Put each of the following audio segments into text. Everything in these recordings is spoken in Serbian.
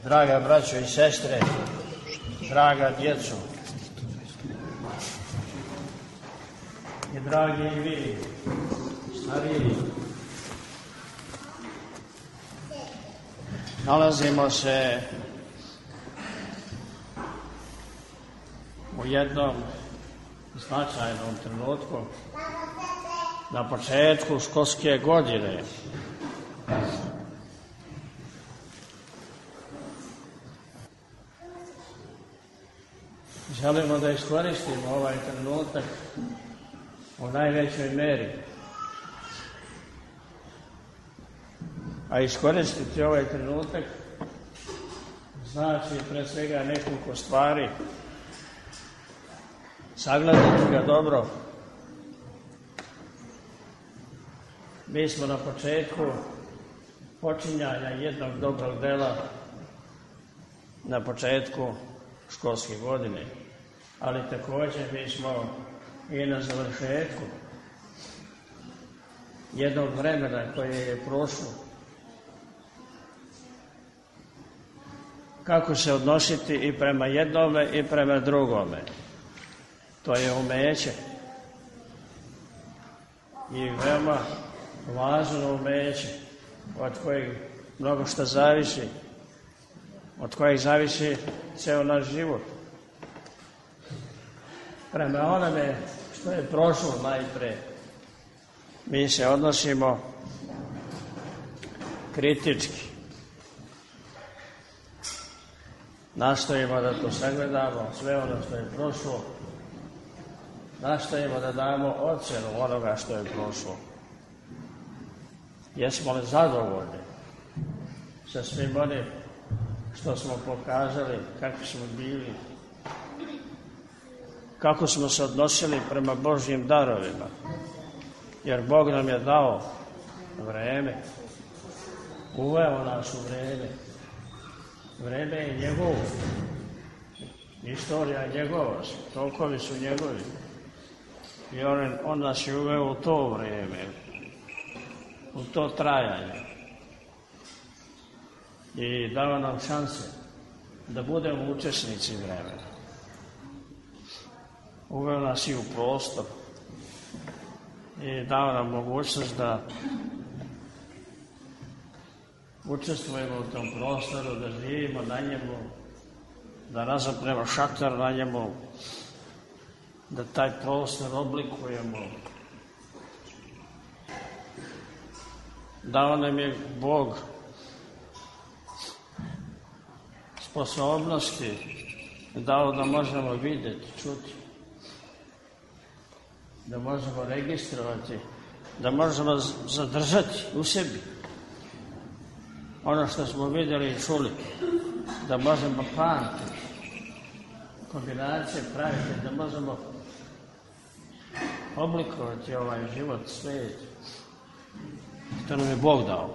Draga braćo i sestre, draga djeco i dragi i vi, stariji, nalazimo se u jednom značajnom trenutku na početku školske godine. Želimo da iskoristimo ovaj trenutak u najvećoj meri. A iskoristiti ovaj trenutak znači pre svega nekoliko stvari. Sagledati ga dobro. Mi smo na početku počinjanja jednog dobrog dela na početku školske godine, ali također mi smo i na završetku jednog vremena koje je prošlo. Kako se odnositi i prema jednome i prema drugome. To je umeće. I veoma važno umeće od kojeg mnogo što zavisi, od kojeg zavisi ceo naš život. Prema onome što je prošlo najpre, mi se odnosimo kritički. Nastojimo da to sagledamo, sve ono što je prošlo. Nastojimo da damo ocjenu onoga što je prošlo. Jesmo li zadovoljni sa svim onim što smo pokazali, kakvi smo bili, kako smo se odnosili prema Božjim darovima. Jer Bog nam je dao vreme, uveo nas u vreme. Vreme je njegovo, istorija je njegova, tokovi su njegovi. I on nas je uveo u to vreme, u to trajanje. I dao nam šanse da budemo učesnici vremena. Uveo nas i u prostor i dao nam mogućnost da učestvujemo u tom prostoru, da živimo na njemu, da razapnemo šator na njemu, da taj prostor oblikujemo. Dao nam je Bog sposobnosti, dao da možemo vidjeti, čuti, da možemo registrovati, da možemo zadržati u sebi ono što smo vidjeli i čuli, da možemo pamtiti, kombinacije praviti, da možemo oblikovati ovaj život, svijet, što nam je Bog dao.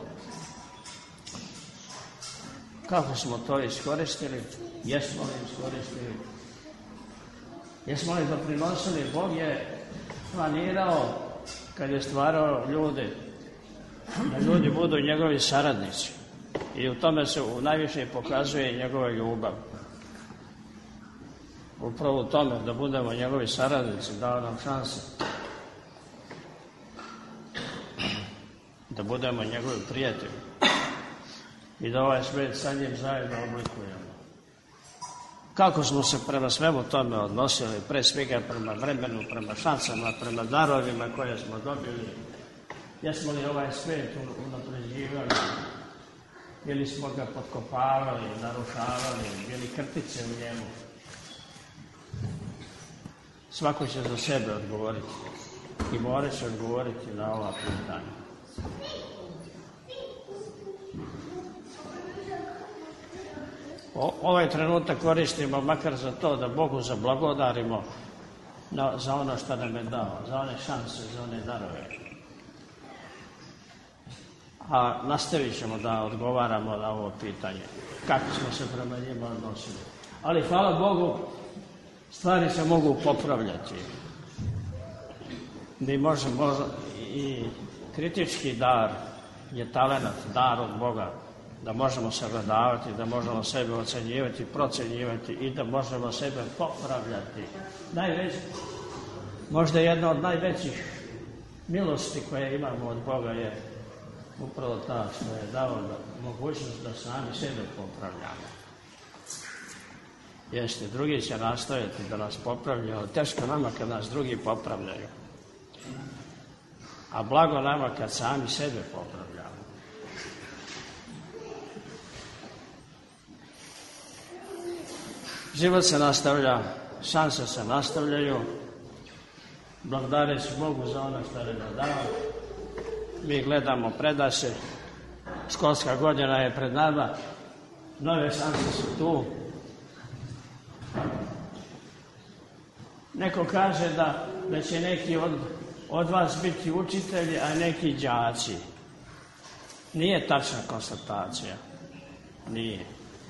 Kako smo to iskoristili? Jesmo li iskoristili? Jesmo li doprinosili? Bog je planirao, kad je stvarao ljude, da ljudi budu njegovi saradnici. I u tome se najviše pokazuje njegova ljubav. Upravo u tome da budemo njegovi saradnici, dao nam šanse. Da budemo njegovi prijatelji. I da ovaj svijet sa njim zajedno oblikujemo. Kako smo se prema svemu tome odnosili, pre svega prema vremenu, prema šansama, prema darovima koje smo dobili. Jesmo li ovaj svijet unapređivali, ili smo ga potkopavali, narušavali, bili krtice u njemu. Svako će za sebe odgovoriti i mora se odgovoriti na ova pitanja. Ovaj trenutak koristimo makar za to da Bogu zablagodarimo za ono što nam je dao, za one šanse, za one darove. A nastavit ćemo da odgovaramo na ovo pitanje, kako smo se prema njima odnosili. Ali hvala Bogu, stvari se mogu popravljati. Mi možemo i kritički dar je talenat, dar od Boga. da možemo sagledavati, da možemo sebe ocenjivati, procenjivati i da možemo sebe popravljati. Možda jedna od najvećih milosti koje imamo od Boga je upravo ta što je dao mogućnost da sami sebe popravljamo. Jeste, drugi će nastojati da nas popravljaju, ali teško nama kad nas drugi popravljaju. A blago nama kad sami sebe popravljamo. Život se nastavlja, šanse se nastavljaju, blagodareći Bogu za ono što je nam dao. Mi gledamo predaše, školska godina je pred nama, nove šanse su tu. Neko kaže da će neki od vas biti učitelji, a neki đaci. Nije tačna konstatacija. Nije.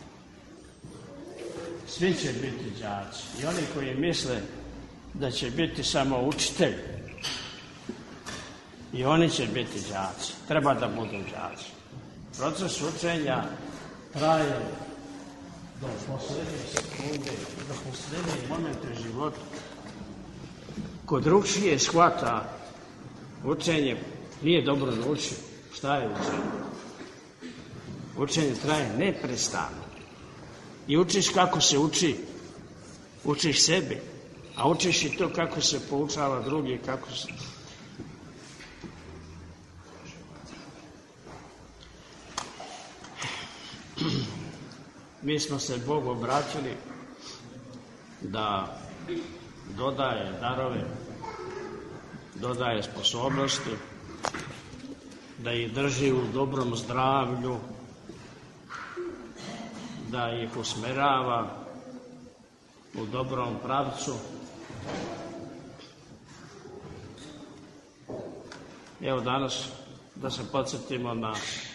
Svi će biti đaci. I oni koji misle da će biti samo učitelj, i oni će biti đaci. Treba da budu đaci. Proces učenja traje do poslednje sekunde, do poslednje momente života. Ko drugčije shvata učenje, nije dobro naučio. Šta je učenje? Učenje traje neprestano. I učiš kako se uči. Učiš sebi. A učiš i to kako se poučava drugi, kako se... Mi smo se Bogu obratili da dodaje darove, dodaje sposobnosti, da ih drži u dobrom zdravlju, da ih usmerava u dobrom pravcu. Evo danas da se podsjetimo na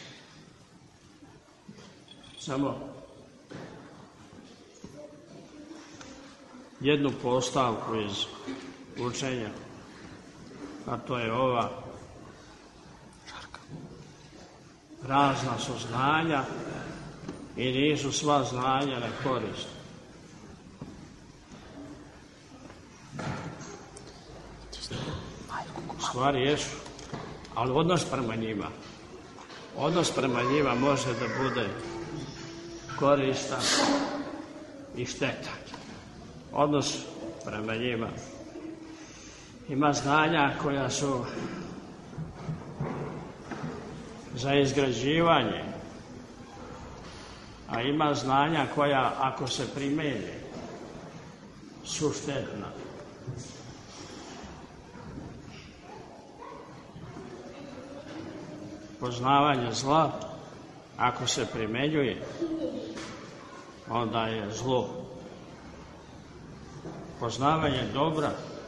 samo jednu postavku iz učenja, a to je ova: razna su znanja i nisu sva znanja na korist. Stvari jesu, ali odnos prema njima može da bude koristan i štetan. Odnos prema njima. Ima znanja koja su za izgrađivanje, a ima znanja koja, ako se primene, su štetna. Poznavanje zla, ako se primenjuje, onda je zlo. Poznavanje dobra,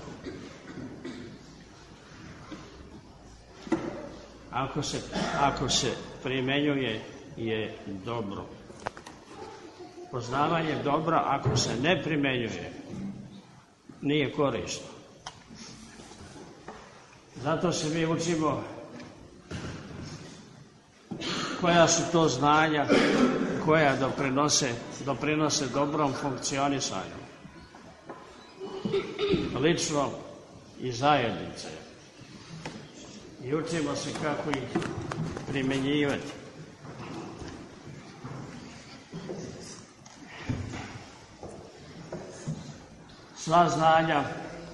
ako se primenjuje, je dobro. Poznavanje dobra, ako se ne primenjuje, nije korisno. Zato se mi učimo koja su to znanja koja doprinose dobrom funkcionisanju lično i zajednice. I učimo se kako ih primenjivati. Sva znanja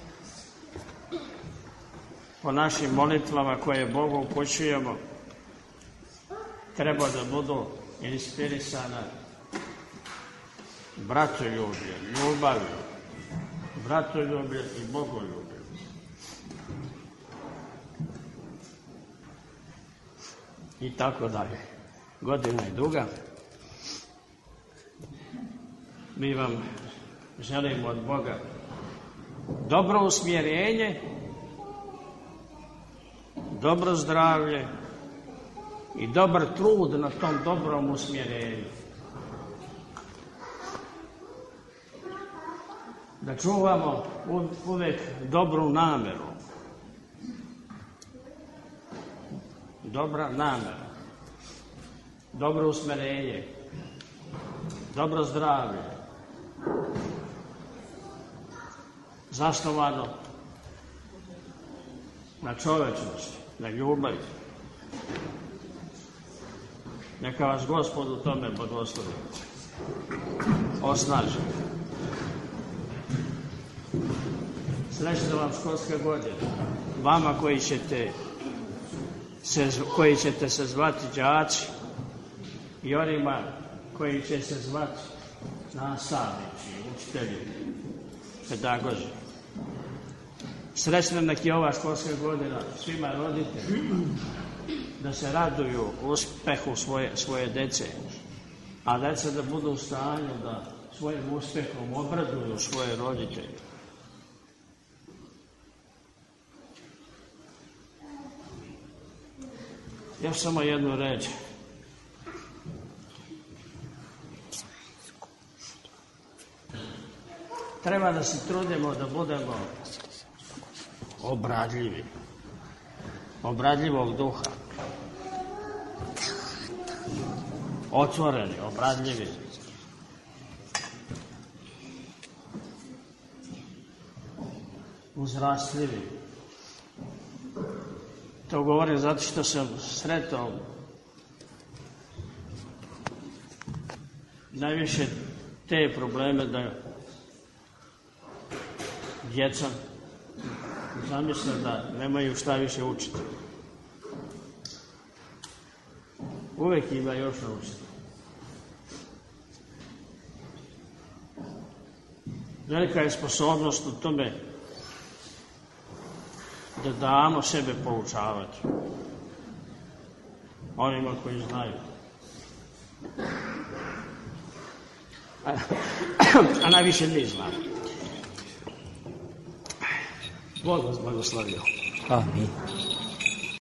po našim molitvama koje Bogu upućujemo treba da budu inspirisana bratoljublje, ljubavlju, bratoljublje i bogoljublje. I tako dalje. Godina je duga. Mi vam želimo od Boga dobro usmjerenje, dobro zdravlje i dobar trud na tom dobrom usmjerenju. Da čuvamo uvek dobru nameru. Dobra namera. dobro usmerenje, dobro zdravlje, zasnovano na čovečnosti, na ljubavi. Neka vas Gospod u tome blagoslovi, osnaži. Srećna vam školska godina, vama koji ćete se zvati đaci i onima koji će se zvati nastavnici, učitelji, pedagozi. Srećna nek je ova školska godina svima roditelji, da se raduju uspehu svoje dece, a deca da budu u stanju da svojim uspehom obraduju svoje roditelje. Još samo jednu reč. Treba da se trudimo da budemo obradljivi, obradljivog duha, otvoreni, obradljivi. Uzrastljivi. To govorim zato što sam sretao najviše te probleme da djeca zamisle da nemaju šta više učiti. Uvek ima još naučiti. Velika je sposobnost u tome da damo sebe poučavati onima koji znaju. A najviše mi znamo. Bog vas blagoslovio. Amin.